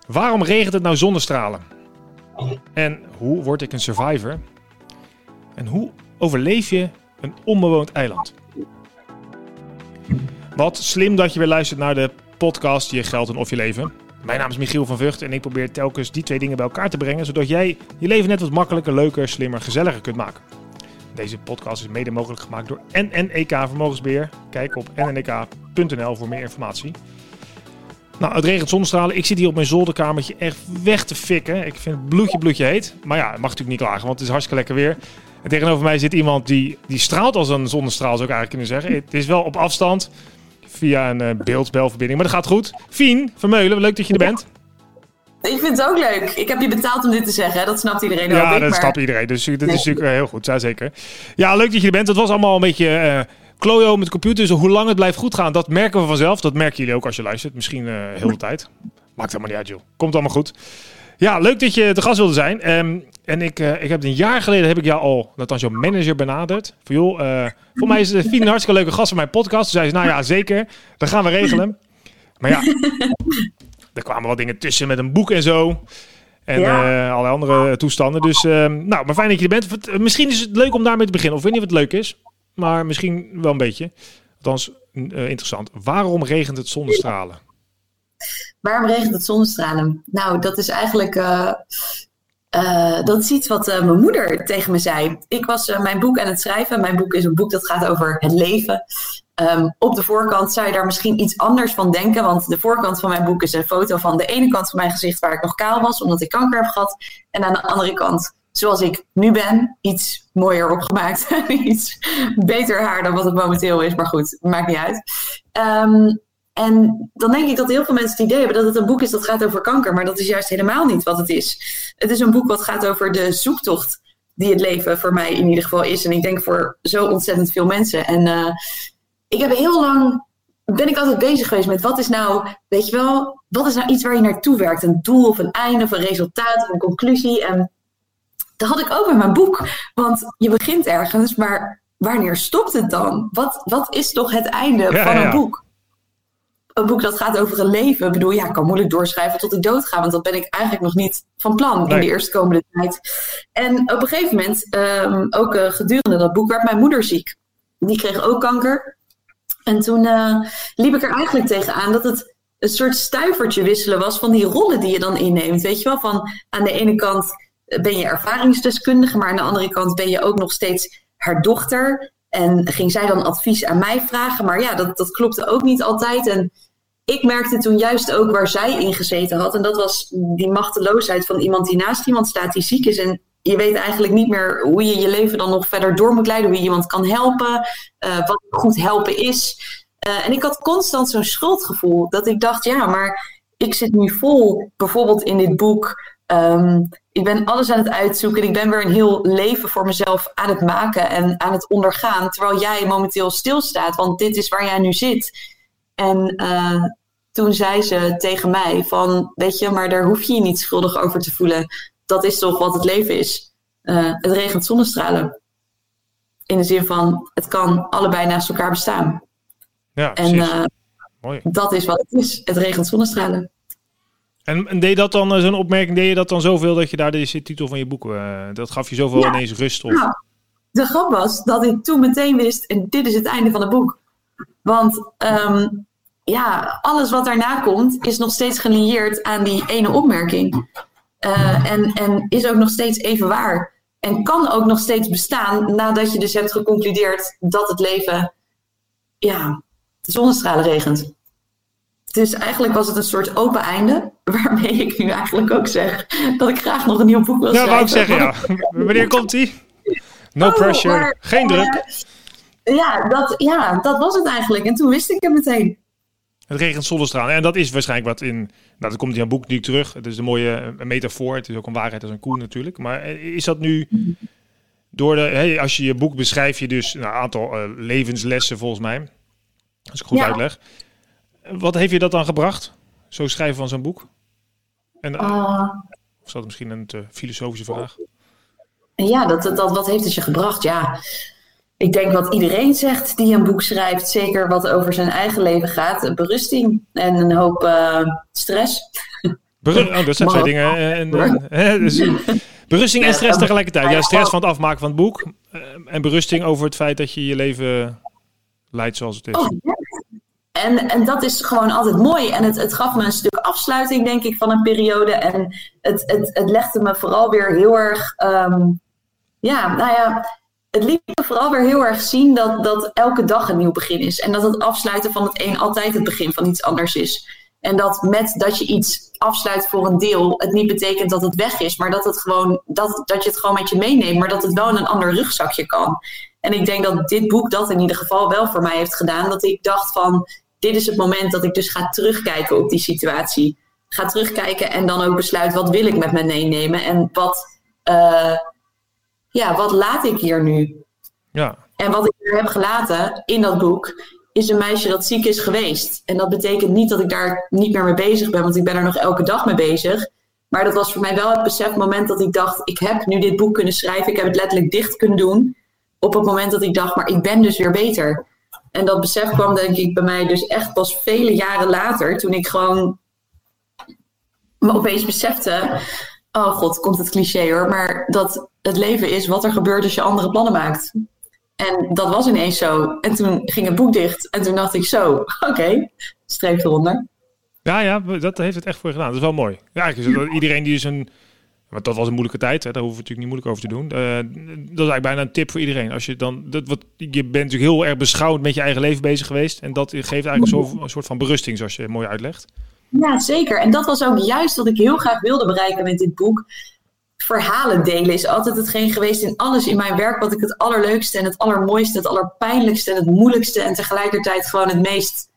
Waarom regent het nou zonnestralen? En hoe word ik een survivor? En hoe overleef je een onbewoond eiland? Wat slim dat je weer luistert naar de podcast Je Geld en Of Je Leven. Mijn naam is Michiel van Vught en ik probeer telkens die twee dingen bij elkaar te brengen, zodat jij je leven net wat makkelijker, leuker, slimmer, gezelliger kunt maken. Deze podcast is mede mogelijk gemaakt door NNEK Vermogensbeheer. Kijk op nnek.nl voor meer informatie. Nou, het regent zonnestralen. Ik zit hier op mijn zolderkamertje echt weg te fikken. Ik vind het bloedje heet. Maar ja, het mag natuurlijk niet klagen, want het is hartstikke lekker weer. En tegenover mij zit iemand die straalt als een zonnestraal, zou ik eigenlijk kunnen zeggen. Het is wel op afstand, via een beeldbelverbinding, maar dat gaat goed. Fien Vermeulen, leuk dat je er bent. Ik vind het ook leuk. Ik heb je betaald om dit te zeggen. Dat snapt iedereen ook. Ja, dat snapt iedereen. Dus dat is natuurlijk heel goed. Ja, zeker. Ja, leuk dat je er bent. Het was allemaal een beetje klojo met de computer. Dus hoe lang het blijft goed gaan, dat merken we vanzelf. Dat merken jullie ook als je luistert. Misschien heel de tijd. Maakt helemaal niet uit, joh. Komt allemaal goed. Ja, leuk dat je te gast wilde zijn. En ik heb een jaar geleden heb ik jou al, althans jouw manager benaderd. Van joh, voor mij is Fien een hartstikke leuke gast van mijn podcast. Toen zei ze, nou ja, zeker. Dat gaan we regelen. Maar ja, er kwamen wat dingen tussen met een boek en zo. En allerlei andere toestanden. Dus, maar fijn dat je er bent. Misschien is het leuk om daarmee te beginnen. Of ik weet niet of het leuk is. Maar misschien wel een beetje. Althans, interessant. Waarom regent het zonnestralen? Waarom regent het zonnestralen? Nou, dat is eigenlijk dat is iets wat mijn moeder tegen me zei. Ik was mijn boek aan het schrijven. Mijn boek is een boek dat gaat over het leven. Op de voorkant zou je daar misschien iets anders van denken. Want de voorkant van mijn boek is een foto van de ene kant van mijn gezicht waar ik nog kaal was, omdat ik kanker heb gehad. En aan de andere kant, zoals ik nu ben, iets mooier opgemaakt. Iets beter haar dan wat het momenteel is. Maar goed, maakt niet uit. En dan denk ik dat heel veel mensen het idee hebben dat het een boek is dat gaat over kanker. Maar dat is juist helemaal niet wat het is. Het is een boek wat gaat over de zoektocht die het leven voor mij in ieder geval is. En ik denk voor zo ontzettend veel mensen. En ik heb heel lang, ben ik altijd bezig geweest met wat is nou, weet je wel, wat is nou iets waar je naartoe werkt? Een doel of een einde of een resultaat of een conclusie. En dat had ik ook met mijn boek. Want je begint ergens, maar wanneer stopt het dan? Wat is toch het einde van een boek? Een boek dat gaat over een leven. Ik bedoel, ik kan moeilijk doorschrijven tot ik doodga. Want dat ben ik eigenlijk nog niet van plan in de eerstkomende tijd. En op een gegeven moment, ook gedurende dat boek, werd mijn moeder ziek. Die kreeg ook kanker. En toen liep ik er eigenlijk tegenaan dat het een soort stuivertje wisselen was van die rollen die je dan inneemt. Weet je wel, van aan de ene kant ben je ervaringsdeskundige, maar aan de andere kant ben je ook nog steeds haar dochter. En ging zij dan advies aan mij vragen. Maar ja, dat klopte ook niet altijd. En ik merkte toen juist ook waar zij in gezeten had. En dat was die machteloosheid van iemand die naast iemand staat die ziek is. En je weet eigenlijk niet meer hoe je je leven dan nog verder door moet leiden. Hoe je iemand kan helpen. Wat goed helpen is. En ik had constant zo'n schuldgevoel. Dat ik dacht, ja, maar ik zit nu vol. Bijvoorbeeld in dit boek. Ik ben alles aan het uitzoeken. Ik ben weer een heel leven voor mezelf aan het maken. En aan het ondergaan. Terwijl jij momenteel stilstaat. Want dit is waar jij nu zit. En toen zei ze tegen mij van, weet je, maar daar hoef je je niet schuldig over te voelen. Dat is toch wat het leven is. Het regent zonnestralen. In de zin van, het kan allebei naast elkaar bestaan. Ja, precies. Mooi. Dat is wat het is. Het regent zonnestralen. En deed dat dan, zo'n opmerking, deed je dat dan zoveel dat je daar deze titel van je boek, dat gaf je zoveel ineens rust op? Nou, de grap was dat ik toen meteen wist, en dit is het einde van het boek. Want alles wat daarna komt is nog steeds gelieerd aan die ene opmerking. En is ook nog steeds even waar. En kan ook nog steeds bestaan nadat je dus hebt geconcludeerd dat het leven, de zonnestralen regent. Dus eigenlijk was het een soort open einde, waarmee ik nu eigenlijk ook zeg dat ik graag nog een nieuw boek wil schrijven. Ja, wou ik zeggen, ja. Wanneer komt die? No pressure, maar, geen druk. Dat was het eigenlijk. En toen wist ik het meteen. Het regent zonnestralen. En dat is waarschijnlijk wat in, dat komt in jouw boek natuurlijk terug. Het is een mooie metafoor. Het is ook een waarheid als een koe natuurlijk. Maar is dat nu door als je je boek beschrijf je dus een aantal levenslessen volgens mij. Als ik goed uitleg. Wat heeft je dat dan gebracht? Zo schrijven van zo'n boek? En, of is dat misschien een te filosofische vraag? Ja, wat heeft het je gebracht? Ja, ik denk wat iedereen zegt die een boek schrijft. Zeker wat over zijn eigen leven gaat. Berusting en een hoop stress. Dat zijn twee dingen. Dus berusting en stress tegelijkertijd. Ja, stress van het afmaken van het boek. En berusting over het feit dat je je leven leidt zoals het is. Oh, ja. En dat is gewoon altijd mooi. En het gaf me een stuk afsluiting, denk ik, van een periode. En het legde me vooral weer heel erg... het liet me vooral weer heel erg zien dat elke dag een nieuw begin is. En dat het afsluiten van het een altijd het begin van iets anders is. En dat je iets afsluit voor een deel, het niet betekent dat het weg is. Maar dat je het gewoon met je meeneemt. Maar dat het wel in een ander rugzakje kan. En ik denk dat dit boek dat in ieder geval wel voor mij heeft gedaan. Dat ik dacht van, dit is het moment dat ik dus ga terugkijken op die situatie. Ga terugkijken en dan ook besluit, wat wil ik met me meenemen? En wat laat ik hier nu? Ja. En wat ik hier heb gelaten in dat boek is een meisje dat ziek is geweest. En dat betekent niet dat ik daar niet meer mee bezig ben, want ik ben er nog elke dag mee bezig. Maar dat was voor mij wel het besefmoment dat ik dacht, ik heb nu dit boek kunnen schrijven. Ik heb het letterlijk dicht kunnen doen op het moment dat ik dacht, maar ik ben dus weer beter. En dat besef kwam denk ik bij mij dus echt pas vele jaren later, toen ik gewoon me opeens besefte, oh god, komt het cliché hoor, maar dat het leven is wat er gebeurt als je andere plannen maakt. En dat was ineens zo. En toen ging het boek dicht. En toen dacht ik zo, oké, streep eronder. Ja, dat heeft het echt voor je gedaan. Dat is wel mooi. Ja, iedereen die is want dat was een moeilijke tijd. Hè, daar hoeven we natuurlijk niet moeilijk over te doen. Dat is eigenlijk bijna een tip voor iedereen. Als je dan, je bent natuurlijk heel erg beschouwend met je eigen leven bezig geweest. En dat geeft eigenlijk een soort van berusting, zoals je mooi uitlegt. Ja, zeker. En dat was ook juist wat ik heel graag wilde bereiken met dit boek. Verhalen delen is altijd hetgeen geweest in alles in mijn werk wat ik het allerleukste en het allermooiste, het allerpijnlijkste en het moeilijkste en tegelijkertijd gewoon het meest...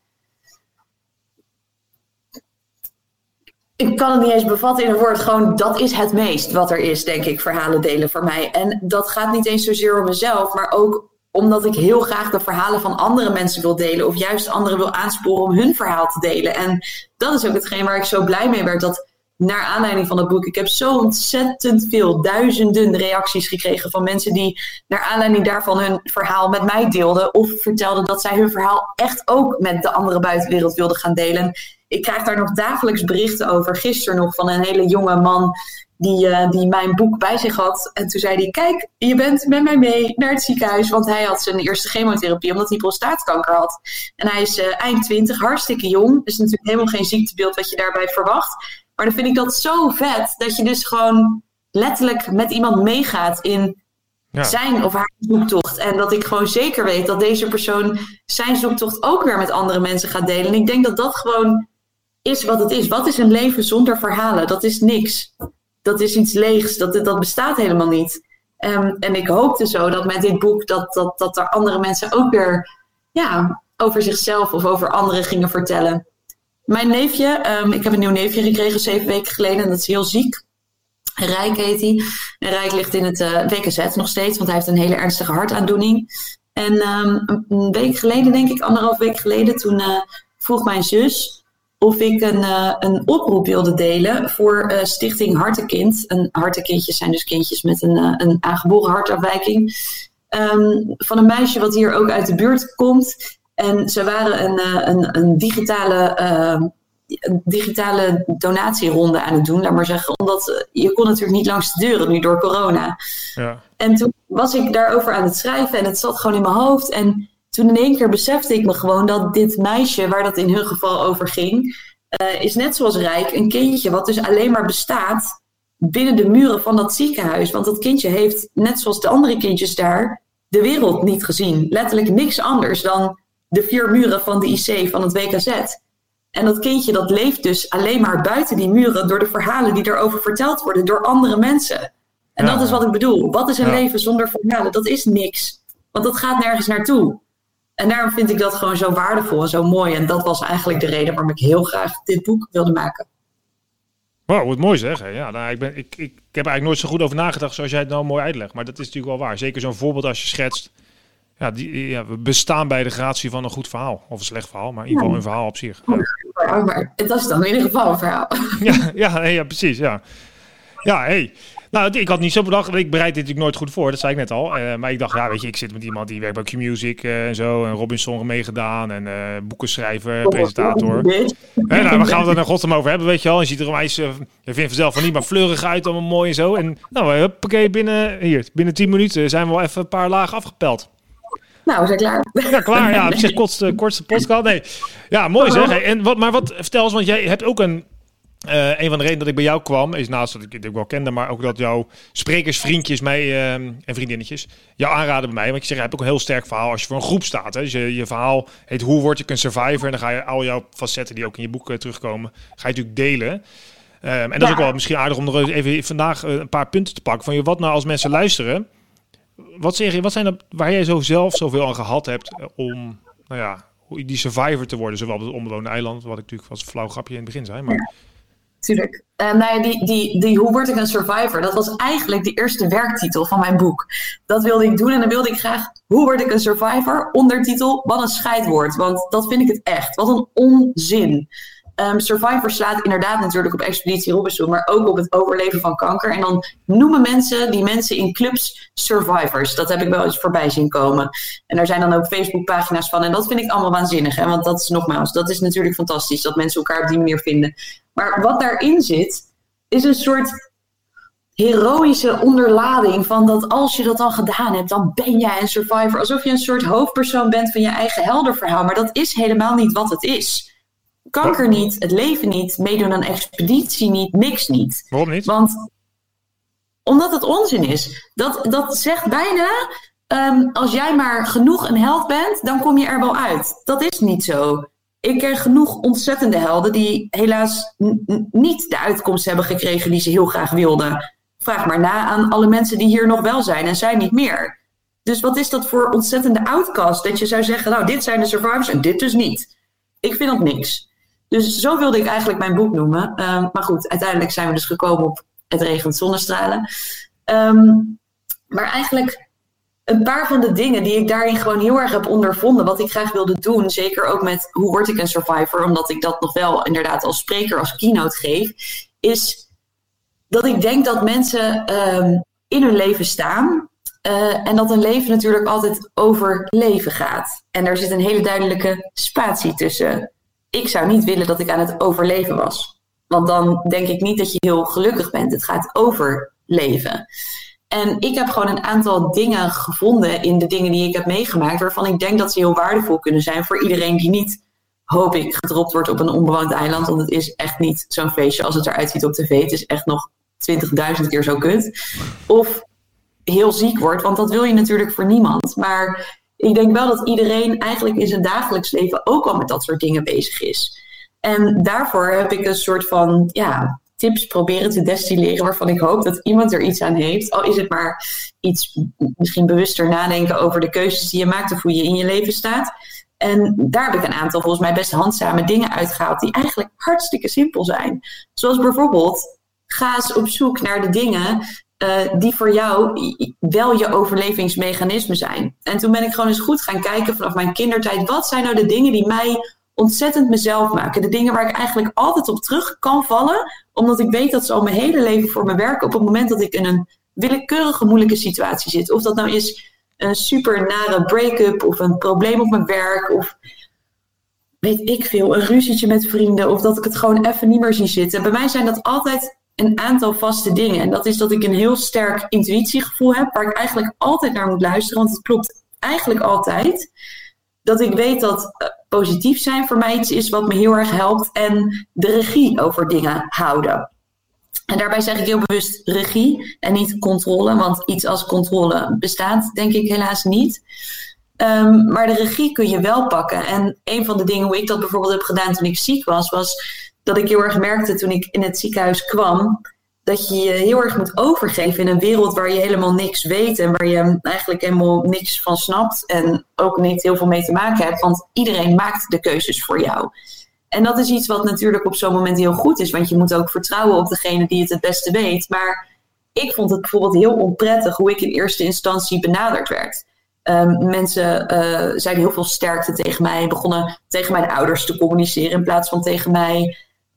Ik kan het niet eens bevatten in een woord, gewoon dat is het meest wat er is, denk ik, verhalen delen voor mij. En dat gaat niet eens zozeer om mezelf, maar ook omdat ik heel graag de verhalen van andere mensen wil delen of juist anderen wil aansporen om hun verhaal te delen. En dat is ook hetgeen waar ik zo blij mee werd, dat naar aanleiding van het boek, ik heb zo ontzettend veel, duizenden reacties gekregen van mensen die naar aanleiding daarvan hun verhaal met mij deelden of vertelden dat zij hun verhaal echt ook met de andere buitenwereld wilden gaan delen. Ik krijg daar nog dagelijks berichten over. Gisteren nog van een hele jonge man die mijn boek bij zich had. En toen zei hij, kijk, je bent met mij mee naar het ziekenhuis. Want hij had zijn eerste chemotherapie omdat hij prostaatkanker had. En hij is eind 20, hartstikke jong. Dus natuurlijk helemaal geen ziektebeeld wat je daarbij verwacht. Maar dan vind ik dat zo vet dat je dus gewoon letterlijk met iemand meegaat in zijn of haar zoektocht. En dat ik gewoon zeker weet dat deze persoon zijn zoektocht ook weer met andere mensen gaat delen. En ik denk dat dat gewoon is wat het is. Wat is een leven zonder verhalen? Dat is niks. Dat is iets leegs. Dat bestaat helemaal niet. En ik hoopte zo dat met dit boek dat er andere mensen ook weer over zichzelf of over anderen gingen vertellen. Mijn neefje, ik heb een nieuw neefje gekregen 7 weken geleden en dat is heel ziek. Rijk heet hij. En Rijk ligt in het WKZ nog steeds, want hij heeft een hele ernstige hartaandoening. En een week geleden, denk ik, 1,5 week geleden, toen vroeg mijn zus of ik een oproep wilde delen voor Stichting Hartekind. En hartekindjes zijn dus kindjes met een aangeboren hartafwijking. Van een meisje wat hier ook uit de buurt komt. En ze waren een digitale donatieronde aan het doen, laat maar zeggen. Omdat je kon natuurlijk niet langs de deuren nu door corona. Ja. En toen was ik daarover aan het schrijven en het zat gewoon in mijn hoofd. En toen in één keer besefte ik me gewoon dat dit meisje, waar dat in hun geval over ging, is net zoals Rijk een kindje wat dus alleen maar bestaat binnen de muren van dat ziekenhuis. Want dat kindje heeft, net zoals de andere kindjes daar, de wereld niet gezien. Letterlijk niks anders dan de 4 muren van de IC van het WKZ. En dat kindje dat leeft dus alleen maar buiten die muren door de verhalen die erover verteld worden door andere mensen. En dat is wat ik bedoel. Wat is een leven zonder verhalen? Dat is niks. Want dat gaat nergens naartoe. En daarom vind ik dat gewoon zo waardevol en zo mooi. En dat was eigenlijk de reden waarom ik heel graag dit boek wilde maken. Wow, wat mooi zeg. Ja, nou, ik heb eigenlijk nooit zo goed over nagedacht zoals jij het nou mooi uitlegt. Maar dat is natuurlijk wel waar. Zeker zo'n voorbeeld als je schetst. We bestaan bij de gratie van een goed verhaal. Of een slecht verhaal, maar in ieder geval een verhaal op zich. Ja. Maar dat is dan in ieder geval een verhaal. Ja, precies. Ja. Ja, hey. Nou, ik had niet zo bedacht. Ik bereid dit natuurlijk nooit goed voor. Dat zei ik net al. Maar ik dacht, ja, weet je, ik zit met iemand die werkt bij Q-Music en zo. En Robinson meegedaan. En boekenschrijver, presentator. Nou, we gaan het er naar godsnaam over hebben, weet je wel. Je ziet er onwijs, je vindt vanzelf van niet, maar fleurig uit. Allemaal mooi en zo. En nou, huppakee, binnen 10 minuten zijn we wel even een paar lagen afgepeld. Nou, we zijn klaar. Ja, klaar. Ja, op zich kortste podcast. Nee. Ja, mooi zeg. Hey, en wat vertel eens, want jij hebt ook een van de redenen dat ik bij jou kwam, is naast dat ik het ook wel kende, maar ook dat jouw sprekersvriendjes mij en vriendinnetjes jou aanraden bij mij. Want je zegt, je hebt ook een heel sterk verhaal als je voor een groep staat. Hè? Dus je verhaal heet Hoe word ik een survivor? En dan ga je al jouw facetten die ook in je boek terugkomen, ga je natuurlijk delen. En dat is ook wel misschien aardig om nog even vandaag een paar punten te pakken. Van wat nou als mensen luisteren, wat zijn er waar jij zelf zoveel aan gehad hebt om, nou ja, die survivor te worden, zowel op het onbewoonde eiland, wat ik natuurlijk als flauw grapje in het begin zei, maar... Tuurlijk. Die Hoe word ik een survivor? Dat was eigenlijk de eerste werktitel van mijn boek. Dat wilde ik doen en dan wilde ik graag Hoe word ik een survivor? Ondertitel, wat een scheidwoord. Want dat vind ik het echt. Wat een onzin. Survivor slaat inderdaad natuurlijk op Expeditie Robinson, maar ook op het overleven van kanker. En dan noemen die mensen in clubs survivors. Dat heb ik wel eens voorbij zien komen. En daar zijn dan ook Facebookpagina's van. En dat vind ik allemaal waanzinnig. Hè? Want dat is nogmaals, dat is natuurlijk fantastisch dat mensen elkaar op die manier vinden. Maar wat daarin zit, is een soort heroïsche onderlading van dat als je dat dan gedaan hebt, dan ben jij een survivor. Alsof je een soort hoofdpersoon bent van je eigen heldenverhaal. Maar dat is helemaal niet wat het is. Kanker niet, het leven niet, meedoen aan expeditie niet, niks niet. Waarom niet? Want omdat het onzin is. Dat zegt bijna, als jij maar genoeg een held bent, dan kom je er wel uit. Dat is niet zo. Ik ken genoeg ontzettende helden die helaas niet de uitkomst hebben gekregen die ze heel graag wilden. Vraag maar na aan alle mensen die hier nog wel zijn en zijn niet meer. Dus wat is dat voor ontzettende outcast dat je zou zeggen, nou dit zijn de survivors en dit dus niet. Ik vind dat niks. Dus zo wilde ik eigenlijk mijn boek noemen. Maar goed, uiteindelijk zijn we dus gekomen op Het regent zonnestralen. Maar eigenlijk een paar van de dingen die ik daarin gewoon heel erg heb ondervonden, wat ik graag wilde doen, zeker ook met Hoe word ik een survivor, omdat ik dat nog wel inderdaad als spreker, als keynote geef, is dat ik denk dat mensen in hun leven staan en dat een leven natuurlijk altijd over leven gaat. En daar zit een hele duidelijke spatie tussen. Ik zou niet willen dat ik aan het overleven was. Want dan denk ik niet dat je heel gelukkig bent. Het gaat over leven. En ik heb gewoon een aantal dingen gevonden in de dingen die ik heb meegemaakt, waarvan ik denk dat ze heel waardevol kunnen zijn voor iedereen die niet, hoop ik, gedropt wordt op een onbewoond eiland. Want het is echt niet zo'n feestje als het eruit ziet op tv. Het is echt nog 20.000 keer zo kut. Of heel ziek wordt, want dat wil je natuurlijk voor niemand. Maar ik denk wel dat iedereen eigenlijk in zijn dagelijks leven ook al met dat soort dingen bezig is. En daarvoor heb ik een soort van tips proberen te destilleren waarvan ik hoop dat iemand er iets aan heeft. Al is het maar iets misschien bewuster nadenken over de keuzes die je maakt of hoe je in je leven staat. En daar heb ik een aantal volgens mij best handzame dingen uitgehaald die eigenlijk hartstikke simpel zijn. Zoals bijvoorbeeld, ga eens op zoek naar de dingen die voor jou wel je overlevingsmechanismen zijn. En toen ben ik gewoon eens goed gaan kijken vanaf mijn kindertijd, wat zijn nou de dingen die mij ontzettend mezelf maken? De dingen waar ik eigenlijk altijd op terug kan vallen, omdat ik weet dat ze al mijn hele leven voor me werken op het moment dat ik in een willekeurige moeilijke situatie zit. Of dat nou is een super nare break-up of een probleem op mijn werk of weet ik veel, een ruzietje met vrienden of dat ik het gewoon even niet meer zie zitten. Bij mij zijn dat altijd een aantal vaste dingen. En dat is dat ik een heel sterk intuïtiegevoel heb, waar ik eigenlijk altijd naar moet luisteren, want het klopt eigenlijk altijd. Dat ik weet dat positief zijn voor mij iets is wat me heel erg helpt en de regie over dingen houden. En daarbij zeg ik heel bewust regie en niet controle, want iets als controle bestaat denk ik helaas niet. Maar de regie kun je wel pakken. En een van de dingen hoe ik dat bijvoorbeeld heb gedaan toen ik ziek was dat ik heel erg merkte toen ik in het ziekenhuis kwam, dat je je heel erg moet overgeven in een wereld waar je helemaal niks weet en waar je eigenlijk helemaal niks van snapt en ook niet heel veel mee te maken hebt, want iedereen maakt de keuzes voor jou. En dat is iets wat natuurlijk op zo'n moment heel goed is, want je moet ook vertrouwen op degene die het beste weet. Maar ik vond het bijvoorbeeld heel onprettig hoe ik in eerste instantie benaderd werd. Mensen zeiden heel veel sterkte tegen mij, begonnen tegen mijn ouders te communiceren in plaats van tegen mij.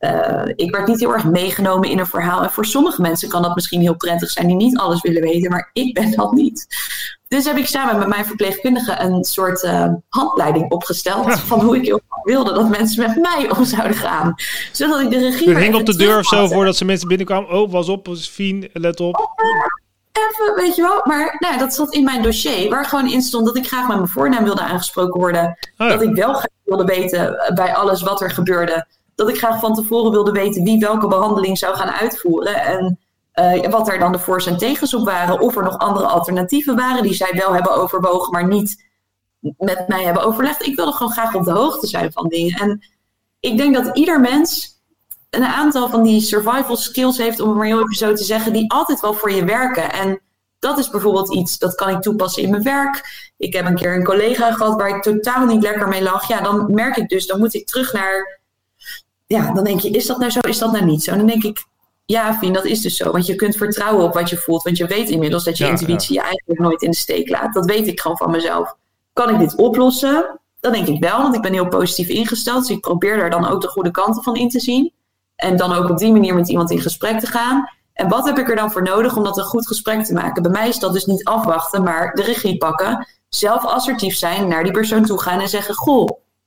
Ik werd niet heel erg meegenomen in een verhaal. En voor sommige mensen kan dat misschien heel prettig zijn die niet alles willen weten, maar ik ben dat niet. Dus heb ik samen met mijn verpleegkundige een soort handleiding opgesteld van hoe ik heel graag wilde dat mensen met mij om zouden gaan. Zodat ik de regie... Je hing op de deur of zo voordat ze mensen binnenkwamen. Oh, was op, Fien, let op. Even, weet je wel. Maar nou, dat zat in mijn dossier waar gewoon in stond dat ik graag met mijn voornaam wilde aangesproken worden. Dat ik wel graag wilde weten bij alles wat er gebeurde. Dat ik graag van tevoren wilde weten wie welke behandeling zou gaan uitvoeren. En wat er dan de voor's en tegens op waren. Of er nog andere alternatieven waren die zij wel hebben overwogen, maar niet met mij hebben overlegd. Ik wilde gewoon graag op de hoogte zijn van dingen. En ik denk dat ieder mens een aantal van die survival skills heeft, om het maar heel even zo te zeggen, die altijd wel voor je werken. En dat is bijvoorbeeld iets, dat kan ik toepassen in mijn werk. Ik heb een keer een collega gehad waar ik totaal niet lekker mee lag. Ja, dan merk ik dus, dan moet ik terug naar... Ja, dan denk je, is dat nou zo, is dat nou niet zo? En dan denk ik, ja, Fien, dat is dus zo. Want je kunt vertrouwen op wat je voelt. Want je weet inmiddels dat je intuïtie je eigenlijk nooit in de steek laat. Dat weet ik gewoon van mezelf. Kan ik dit oplossen? Dat denk ik wel, want ik ben heel positief ingesteld. Dus ik probeer daar dan ook de goede kanten van in te zien. En dan ook op die manier met iemand in gesprek te gaan. En wat heb ik er dan voor nodig om dat een goed gesprek te maken? Bij mij is dat dus niet afwachten, maar de regie pakken. Zelf assertief zijn, naar die persoon toe gaan en zeggen, goh,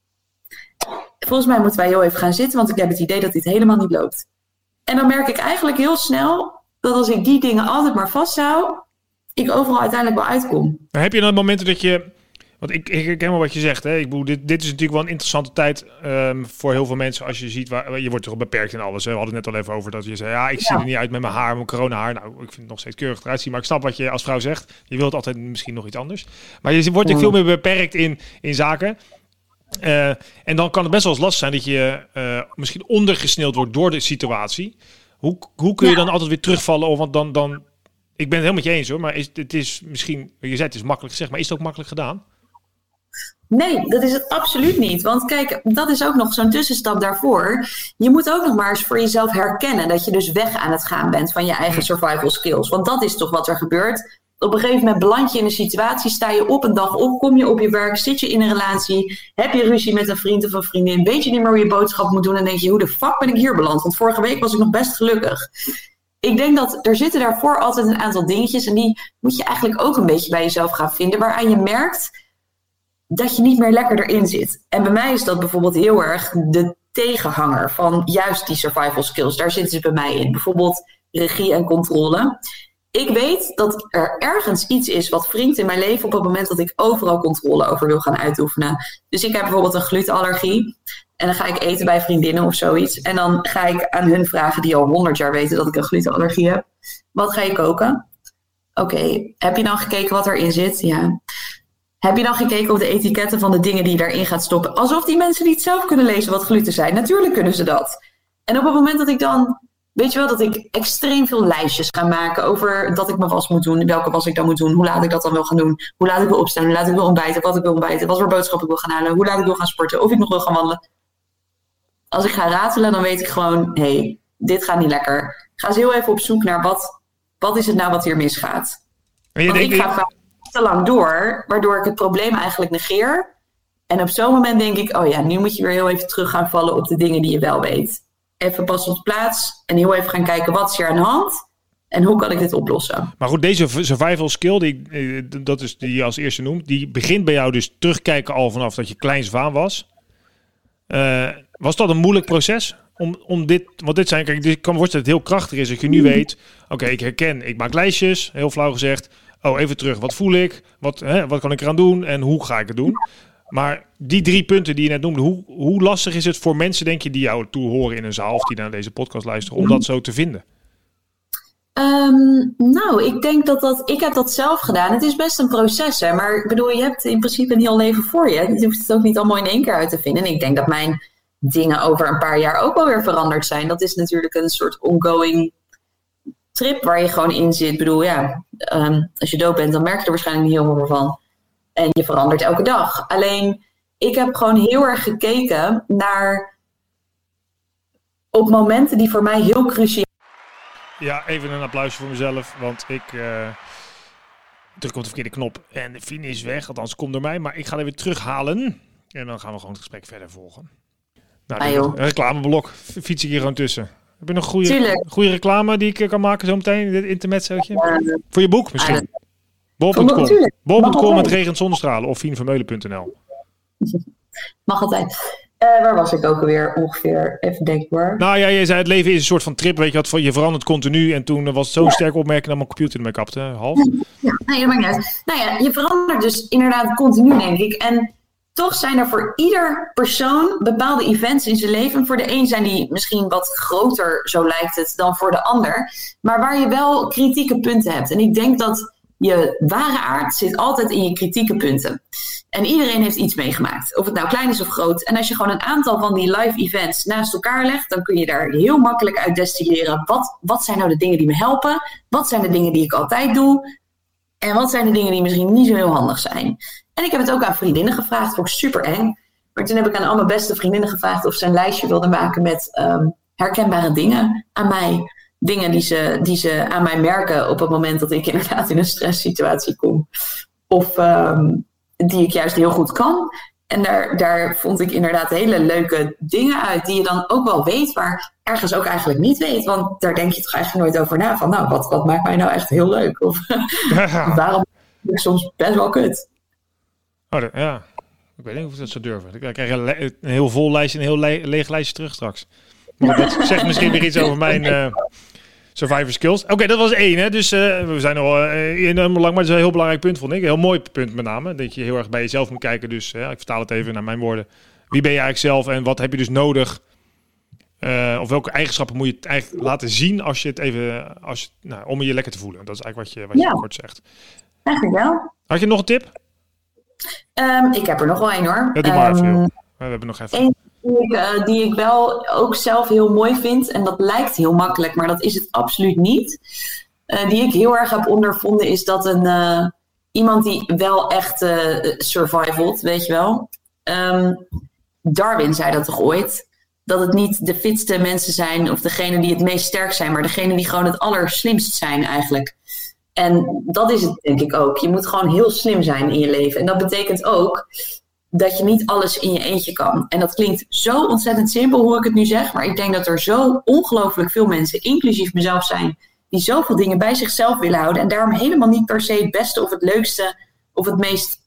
volgens mij moeten wij heel even gaan zitten, want ik heb het idee dat dit helemaal niet loopt. En dan merk ik eigenlijk heel snel dat als ik die dingen altijd maar vasthoud, ik overal uiteindelijk wel uitkom. Maar heb je dan momenten dat je... Want ik herken wel wat je zegt. Hè? Ik bedoel, dit is natuurlijk wel een interessante tijd voor heel veel mensen. Als je ziet, je wordt toch beperkt in alles. Hè? We hadden het net al even over dat je zei, ja, ik zie er niet uit met mijn haar, mijn corona-haar. Nou, ik vind het nog steeds keurig eruit zien. Maar ik snap wat je als vrouw zegt. Je wilt altijd misschien nog iets anders. Maar je wordt veel meer beperkt in zaken. En dan kan het best wel eens lastig zijn dat je misschien ondergesneeuwd wordt door de situatie. Hoe kun je dan altijd weer terugvallen? Of, want dan ik ben het helemaal met je eens hoor. Maar het is misschien, je zei het is makkelijk gezegd, maar is het ook makkelijk gedaan? Nee, dat is het absoluut niet. Want kijk, dat is ook nog zo'n tussenstap daarvoor. Je moet ook nog maar eens voor jezelf herkennen dat je dus weg aan het gaan bent van je eigen survival skills. Want dat is toch wat er gebeurt. Op een gegeven moment beland je in een situatie, sta je op een dag op, kom je op je werk, zit je in een relatie, heb je ruzie met een vriend of een vriendin, weet je niet meer hoe je boodschap moet doen en denk je, hoe de fuck ben ik hier beland? Want vorige week was ik nog best gelukkig. Ik denk dat er zitten daarvoor altijd een aantal dingetjes en die moet je eigenlijk ook een beetje bij jezelf gaan vinden, waaraan je merkt dat je niet meer lekker erin zit. En bij mij is dat bijvoorbeeld heel erg de tegenhanger van juist die survival skills. Daar zitten ze bij mij in. Bijvoorbeeld regie en controle. Ik weet dat er ergens iets is wat wringt in mijn leven op het moment dat ik overal controle over wil gaan uitoefenen. Dus ik heb bijvoorbeeld een glutenallergie. En dan ga ik eten bij vriendinnen of zoiets. En dan ga ik aan hun vragen die al 100 jaar weten dat ik een glutenallergie heb. Wat ga je koken? Oké, heb je dan gekeken wat erin zit? Ja. Heb je dan gekeken op de etiketten van de dingen die je daarin gaat stoppen? Alsof die mensen niet zelf kunnen lezen wat gluten zijn. Natuurlijk kunnen ze dat. En op het moment dat ik dan, weet je wel, dat ik extreem veel lijstjes ga maken over dat ik mijn was moet doen, welke was ik dan moet doen, hoe laat ik dat dan wil gaan doen, hoe laat ik wil opstaan, hoe laat ik wil ontbijten, wat ik wil ontbijten, wat voor boodschap ik wil gaan halen, hoe laat ik wil gaan sporten, of ik nog wil gaan wandelen. Als ik ga ratelen, dan weet ik gewoon, hé, dit gaat niet lekker. Ga eens heel even op zoek naar wat is het nou wat hier misgaat. Want ik ga vaak te lang door, waardoor ik het probleem eigenlijk negeer. En op zo'n moment denk ik, oh ja, nu moet je weer heel even terug gaan vallen op de dingen die je wel weet. Even pas op de plaats en heel even gaan kijken, wat is hier aan de hand? En hoe kan ik dit oplossen? Maar goed, deze survival skill, dat is die je als eerste noemt, die begint bij jou dus terugkijken al vanaf dat je kleins vaan was. Was dat een moeilijk proces? Om dit, want dit zijn, kijk, ik kan me voorstellen dat het heel krachtig is dat je nu weet, oké, ik herken, ik maak lijstjes, heel flauw gezegd. Oh, even terug, wat voel ik? Wat kan ik eraan doen? En hoe ga ik het doen? Maar die 3 punten die je net noemde, hoe lastig is het voor mensen, denk je, die jou toehoren in een zaal of die naar deze podcast luisteren, om dat zo te vinden? Nou, ik denk ik heb dat zelf gedaan. Het is best een proces, hè. Maar ik bedoel, je hebt in principe een heel leven voor je. Je hoeft het ook niet allemaal in 1 keer uit te vinden. En ik denk dat mijn dingen over een paar jaar ook wel weer veranderd zijn. Dat is natuurlijk een soort ongoing trip waar je gewoon in zit. Ik bedoel, ja, als je dood bent, dan merk je er waarschijnlijk niet heel veel van. En je verandert elke dag. Alleen, ik heb gewoon heel erg gekeken naar op momenten die voor mij heel cruciaal. Ja, even een applausje voor mezelf, want ik druk op de verkeerde knop en Fien is weg. Althans, komt door mij, maar ik ga hem weer terughalen. En dan gaan we gewoon het gesprek verder volgen. Nou, een reclameblok fiets ik hier gewoon tussen. Heb je nog goede reclame die ik kan maken zo meteen in dit intermezzootje? Voor je boek misschien? Bol.com. Bol.com met Regent Zonnestralen of fienvermeulen.nl. Mag altijd. Waar was ik ook alweer ongeveer? Even denken hoor. Nou ja, je zei het leven is een soort van trip. Weet je verandert continu. En toen was het zo'n sterke opmerking dat mijn computer ermee kapte. Half. Ja, nee, dat maakt niet uit. Nou ja, je verandert dus inderdaad continu, denk ik. En toch zijn er voor ieder persoon bepaalde events in zijn leven. Voor de een zijn die misschien wat groter, zo lijkt het, dan voor de ander. Maar waar je wel kritieke punten hebt. En ik denk dat je ware aard zit altijd in je kritieke punten. En iedereen heeft iets meegemaakt. Of het nou klein is of groot. En als je gewoon een aantal van die live events naast elkaar legt, dan kun je daar heel makkelijk uit destilleren. Wat zijn nou de dingen die me helpen? Wat zijn de dingen die ik altijd doe? En wat zijn de dingen die misschien niet zo heel handig zijn? En ik heb het ook aan vriendinnen gevraagd. Vond ik super eng. Maar toen heb ik aan al mijn beste vriendinnen gevraagd of ze een lijstje wilden maken met herkenbare dingen aan mij. Dingen die ze aan mij merken op het moment dat ik inderdaad in een stresssituatie kom. Of die ik juist heel goed kan. En daar vond ik inderdaad hele leuke dingen uit die je dan ook wel weet, maar ergens ook eigenlijk niet weet. Want daar denk je toch eigenlijk nooit over na. Van nou, wat maakt mij nou echt heel leuk? Of waarom ben ik soms best wel kut? Ja, ik weet niet of ik dat zou durven. Ik krijg een heel vol lijstje en een heel leeg lijstje terug straks. Maar dat zegt misschien weer iets over mijn survivor skills. Oké, dat was 1. Hè? Dus we zijn al enorm lang, maar dat is een heel belangrijk punt, vond ik. Een heel mooi punt met name. Dat je heel erg bij jezelf moet kijken. Dus ik vertaal het even naar mijn woorden. Wie ben je eigenlijk zelf en wat heb je dus nodig? Of welke eigenschappen moet je het eigenlijk laten zien als je het even, om je lekker te voelen? Dat is eigenlijk wat je kort zegt. Eigenlijk wel. Had je nog een tip? Ik heb er nog wel 1 hoor. Ja, doe maar even. We hebben nog even. Die ik wel ook zelf heel mooi vind. En dat lijkt heel makkelijk, maar dat is het absoluut niet. Die ik heel erg heb ondervonden is dat iemand die wel echt survivalt, weet je wel. Darwin zei dat toch ooit? Dat het niet de fitste mensen zijn of degene die het meest sterk zijn, maar degene die gewoon het allerslimst zijn eigenlijk. En dat is het denk ik ook. Je moet gewoon heel slim zijn in je leven. En dat betekent ook dat je niet alles in je eentje kan. En dat klinkt zo ontzettend simpel hoe ik het nu zeg, maar ik denk dat er zo ongelooflijk veel mensen, inclusief mezelf zijn, die zoveel dingen bij zichzelf willen houden en daarom helemaal niet per se het beste of het leukste of het meest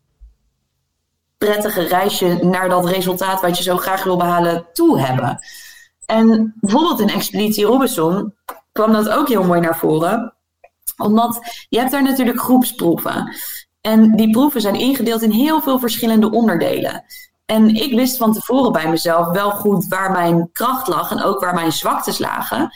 prettige reisje naar dat resultaat wat je zo graag wil behalen toe hebben. En bijvoorbeeld in Expeditie Robinson kwam dat ook heel mooi naar voren, omdat je hebt daar natuurlijk groepsproeven. En die proeven zijn ingedeeld in heel veel verschillende onderdelen. En ik wist van tevoren bij mezelf wel goed waar mijn kracht lag en ook waar mijn zwaktes lagen.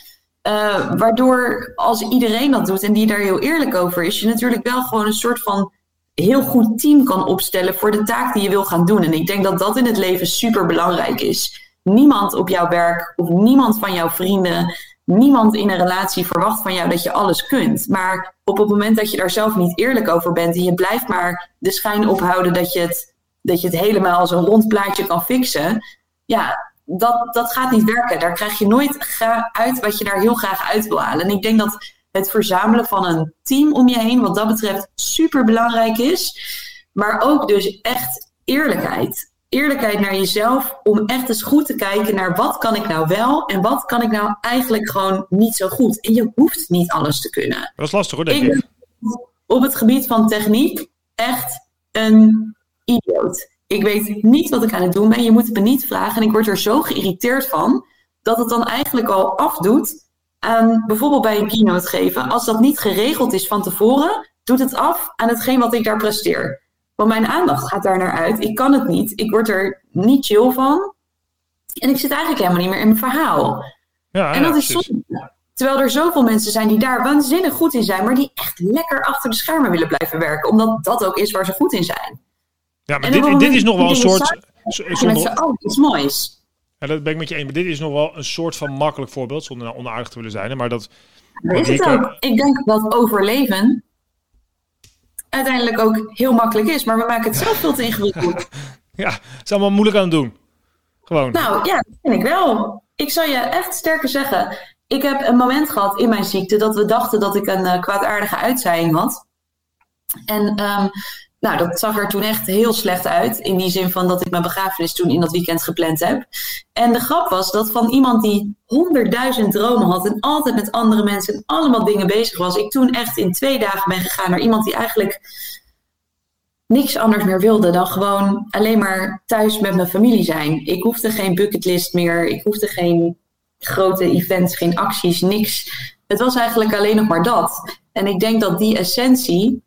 Waardoor als iedereen dat doet en die daar heel eerlijk over is, je natuurlijk wel gewoon een soort van heel goed team kan opstellen voor de taak die je wil gaan doen. En ik denk dat dat in het leven super belangrijk is. Niemand op jouw werk of niemand van jouw vrienden, niemand in een relatie verwacht van jou dat je alles kunt. Maar op het moment dat je daar zelf niet eerlijk over bent en je blijft maar de schijn ophouden dat je het helemaal als een rond plaatje kan fixen, ja, dat gaat niet werken. Daar krijg je nooit uit wat je daar heel graag uit wil halen. En ik denk dat het verzamelen van een team om je heen, wat dat betreft, super belangrijk is. Maar ook dus echt eerlijkheid. Eerlijkheid naar jezelf, om echt eens goed te kijken naar wat kan ik nou wel en wat kan ik nou eigenlijk gewoon niet zo goed. En je hoeft niet alles te kunnen. Dat is lastig hoor, denk ik. Ik ben op het gebied van techniek echt een idioot. Ik weet niet wat ik aan het doen ben. Je moet het me niet vragen. En ik word er zo geïrriteerd van dat het dan eigenlijk al afdoet aan bijvoorbeeld bij een keynote geven. Als dat niet geregeld is van tevoren, doet het af aan hetgeen wat ik daar presteer. Want mijn aandacht gaat daar naar uit. Ik kan het niet. Ik word er niet chill van. En ik zit eigenlijk helemaal niet meer in mijn verhaal. Ja, en dat is zonde. Terwijl er zoveel mensen zijn die daar waanzinnig goed in zijn, maar die echt lekker achter de schermen willen blijven werken. Omdat dat ook is waar ze goed in zijn. Ja, maar dit is nog wel een soort... iets moois. Ja, dat ben ik met je eens. Maar dit is nog wel een soort van makkelijk voorbeeld, zonder nou onaardig te willen zijn. Maar dat is het ook. Ik denk dat overleven uiteindelijk ook heel makkelijk is. Maar we maken het zelf veel te ingewikkeld. Ja, het is allemaal moeilijk aan het doen. Gewoon. Nou ja, dat vind ik wel. Ik zal je echt sterker zeggen. Ik heb een moment gehad in mijn ziekte dat we dachten dat ik een kwaadaardige uitzaaiing had. En Nou, dat zag er toen echt heel slecht uit. In die zin van dat ik mijn begrafenis toen in dat weekend gepland heb. En de grap was dat van iemand die 100.000 dromen had en altijd met andere mensen en allemaal dingen bezig was, ik toen echt in 2 dagen ben gegaan naar iemand die eigenlijk niks anders meer wilde dan gewoon alleen maar thuis met mijn familie zijn. Ik hoefde geen bucketlist meer. Ik hoefde geen grote events, geen acties, niks. Het was eigenlijk alleen nog maar dat. En ik denk dat die essentie,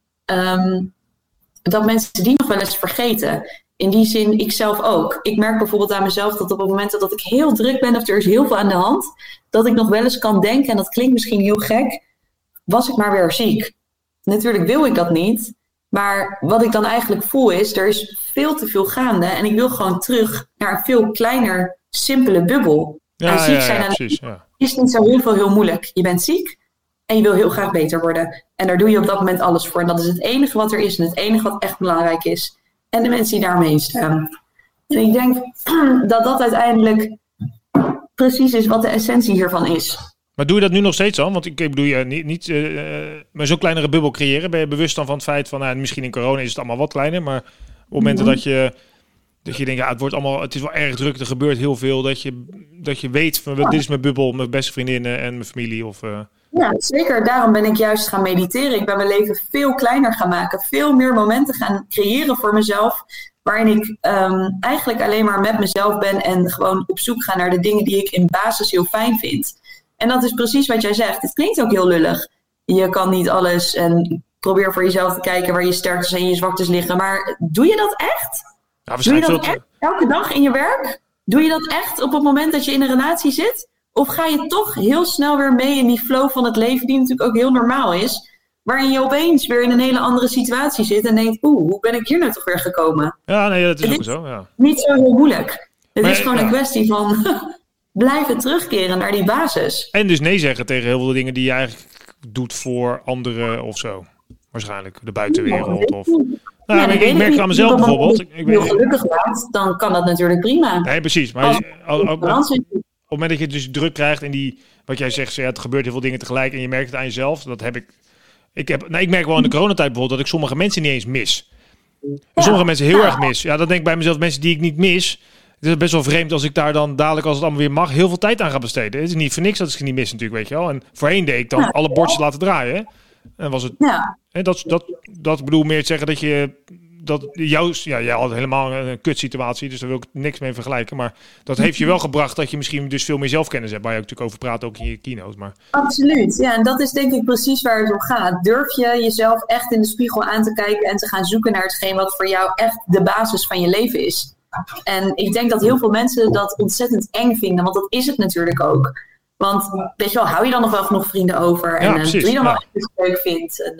dat mensen die nog wel eens vergeten. In die zin, ik zelf ook. Ik merk bijvoorbeeld aan mezelf dat op het moment dat ik heel druk ben of er is heel veel aan de hand, dat ik nog wel eens kan denken, en dat klinkt misschien heel gek, was ik maar weer ziek. Natuurlijk wil ik dat niet. Maar wat ik dan eigenlijk voel is, er is veel te veel gaande. En ik wil gewoon terug naar een veel kleiner, simpele bubbel. Ja, ziek zijn precies. Is niet zo heel moeilijk. Je bent ziek en je wil heel graag beter worden. En daar doe je op dat moment alles voor. En dat is het enige wat er is en het enige wat echt belangrijk is. En de mensen die daaromheen staan. En ik denk dat dat uiteindelijk precies is wat de essentie hiervan is. Maar doe je dat nu nog steeds al? Want ik bedoel, je niet maar zo'n kleinere bubbel creëren. Ben je bewust dan van het feit van, misschien in corona is het allemaal wat kleiner. Maar op momenten dat je denkt, het is wel erg druk, er gebeurt heel veel. Dat je weet, van, dit is mijn bubbel, mijn beste vriendinnen en mijn familie. Ja, zeker. Daarom ben ik juist gaan mediteren. Ik ben mijn leven veel kleiner gaan maken. Veel meer momenten gaan creëren voor mezelf. Waarin ik eigenlijk alleen maar met mezelf ben en gewoon op zoek ga naar de dingen die ik in basis heel fijn vind. En dat is precies wat jij zegt. Het klinkt ook heel lullig. Je kan niet alles en probeer voor jezelf te kijken waar je sterktes en je zwaktes liggen. Maar doe je dat echt? Ja, doe je dat echt elke dag in je werk? Doe je dat echt op het moment dat je in een relatie zit? Of ga je toch heel snel weer mee in die flow van het leven, die natuurlijk ook heel normaal is, waarin je opeens weer in een hele andere situatie zit en denkt, hoe ben ik hier nou toch weer gekomen? Ja, nee, dat is ook zo. Ja. Niet zo heel moeilijk. Het is gewoon een kwestie van blijven terugkeren naar die basis. En dus nee zeggen tegen heel veel dingen die je eigenlijk doet voor anderen of zo. Waarschijnlijk, de buitenwereld. Of... ik merk aan mezelf bijvoorbeeld. Als je heel gelukkig maakt, dan kan dat natuurlijk prima. Nee, precies. Maar op het moment dat je dus druk krijgt en wat jij zegt, het gebeurt heel veel dingen tegelijk en je merkt het aan jezelf. Dat heb ik. Ik merk wel in de coronatijd bijvoorbeeld dat ik sommige mensen niet eens mis. En sommige mensen heel erg mis. Ja, dat denk ik bij mezelf, mensen die ik niet mis. Het is best wel vreemd als ik daar dan dadelijk, als het allemaal weer mag, heel veel tijd aan ga besteden. Het is niet voor niks dat ik ze niet mis natuurlijk, weet je wel. En voorheen deed ik dan alle bordjes laten draaien. Hè? En was het... Ja. Dat bedoel meer te zeggen dat je... jij had helemaal een kutsituatie, dus daar wil ik niks mee vergelijken. Maar dat heeft je wel gebracht dat je misschien dus veel meer zelfkennis hebt. Waar je ook natuurlijk over praat, ook in je keynote. Maar... Absoluut, ja. En dat is denk ik precies waar het om gaat. Durf je jezelf echt in de spiegel aan te kijken en te gaan zoeken naar hetgeen wat voor jou echt de basis van je leven is. En ik denk dat heel veel mensen dat ontzettend eng vinden, want dat is het natuurlijk ook. Want weet je wel, hou je dan nog wel genoeg vrienden over? En doe je dan wel echt wat je leuk vindt? En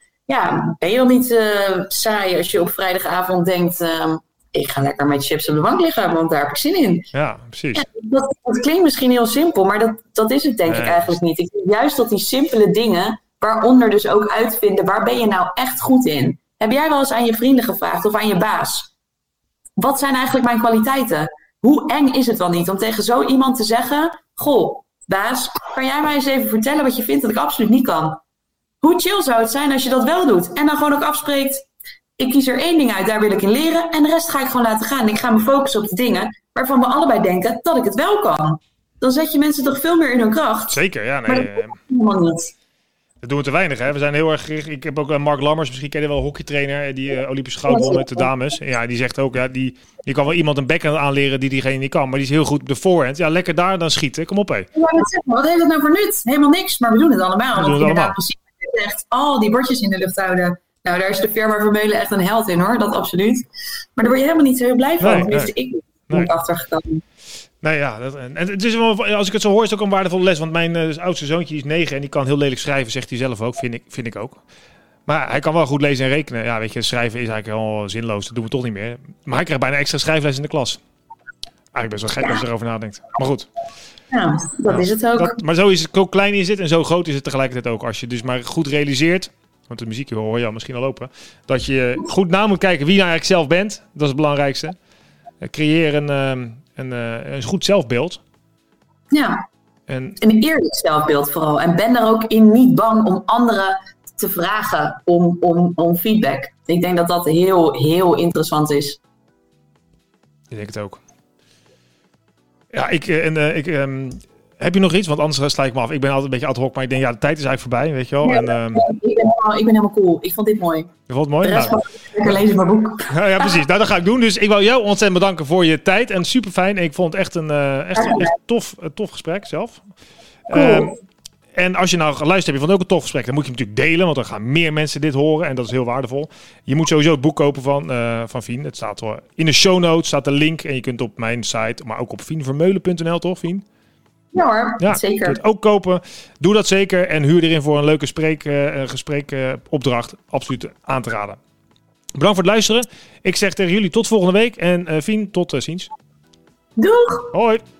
ben je dan niet saai als je op vrijdagavond denkt, ik ga lekker met chips op de bank liggen, want daar heb ik zin in. Ja, precies. Ja, dat klinkt misschien heel simpel, maar dat is het denk ik eigenlijk niet. Ik denk juist dat die simpele dingen, waaronder dus ook uitvinden, waar ben je nou echt goed in? Heb jij wel eens aan je vrienden gevraagd of aan je baas? Wat zijn eigenlijk mijn kwaliteiten? Hoe eng is het wel niet om tegen zo iemand te zeggen, goh, baas, kan jij mij eens even vertellen wat je vindt dat ik absoluut niet kan? Hoe chill zou het zijn als je dat wel doet? En dan gewoon ook afspreekt, ik kies er 1 ding uit, daar wil ik in leren. En de rest ga ik gewoon laten gaan. Ik ga me focussen op de dingen waarvan we allebei denken dat ik het wel kan. Dan zet je mensen toch veel meer in hun kracht. Zeker, ja. Nee, maar dat helemaal niet. Dat doen we te weinig, hè. We zijn heel erg gericht. Ik heb ook Mark Lammers, misschien ken je wel, hockeytrainer, die Olympische goud won met de dames. Ja, die zegt ook, je kan wel iemand een backhand aanleren die diegene niet kan, maar die is heel goed op de voorhand. Ja, lekker daar dan schieten. Kom op, hé. Ja, wat heeft het nou voor nut? Helemaal niks, maar we doen het allemaal. Want inderdaad, precies echt al die bordjes in de lucht houden. Nou, daar is de firma Vermeulen echt een held in, hoor. Dat absoluut. Maar daar word je helemaal niet zo heel blij van. Tenminste, ik ben achtergekomen. Nee, ja. En het is wel, als ik het zo hoor, is het ook een waardevolle les. Want mijn oudste zoontje is 9 en die kan heel lelijk schrijven, zegt hij zelf ook. Vind ik ook. Maar hij kan wel goed lezen en rekenen. Ja, weet je, schrijven is eigenlijk wel zinloos. Dat doen we toch niet meer. Maar hij krijgt bijna extra schrijfles in de klas. Eigenlijk best wel gek als je erover nadenkt. Maar goed. Ja, dat is het ook. Maar zo is het, hoe klein is het en zo groot is het tegelijkertijd ook. Als je dus maar goed realiseert, want de muziek hoor je al misschien al lopen, dat je goed na moet kijken wie je nou eigenlijk zelf bent. Dat is het belangrijkste. Creëer een goed zelfbeeld. Ja, een eerlijk zelfbeeld vooral. En ben er ook in niet bang om anderen te vragen om feedback. Ik denk dat dat heel, heel interessant is. Ik denk het ook. Ja, heb je nog iets? Want anders sla ik me af. Ik ben altijd een beetje ad hoc, maar ik denk, de tijd is eigenlijk voorbij, weet je wel. Ja, ik ben helemaal cool. Ik vond dit mooi. Je vond het mooi? De rest van lekker lezen mijn boek. Ja, precies. Nou, dat ga ik doen. Dus ik wil jou ontzettend bedanken voor je tijd. En super fijn. Ik vond het echt een tof gesprek zelf. Cool. En als je nou geluisterd hebt, je vond ook een tof gesprek, dan moet je hem natuurlijk delen, want dan gaan meer mensen dit horen en dat is heel waardevol. Je moet sowieso het boek kopen van Fien. Het staat in de show notes, staat de link en je kunt op mijn site, maar ook op fienvermeulen.nl, toch Fien? Ja hoor, zeker. Je kunt het ook kopen. Doe dat zeker en huur erin voor een leuke gespreekopdracht. Absoluut aan te raden. Bedankt voor het luisteren. Ik zeg tegen jullie tot volgende week en Fien, tot ziens. Doeg! Hoi!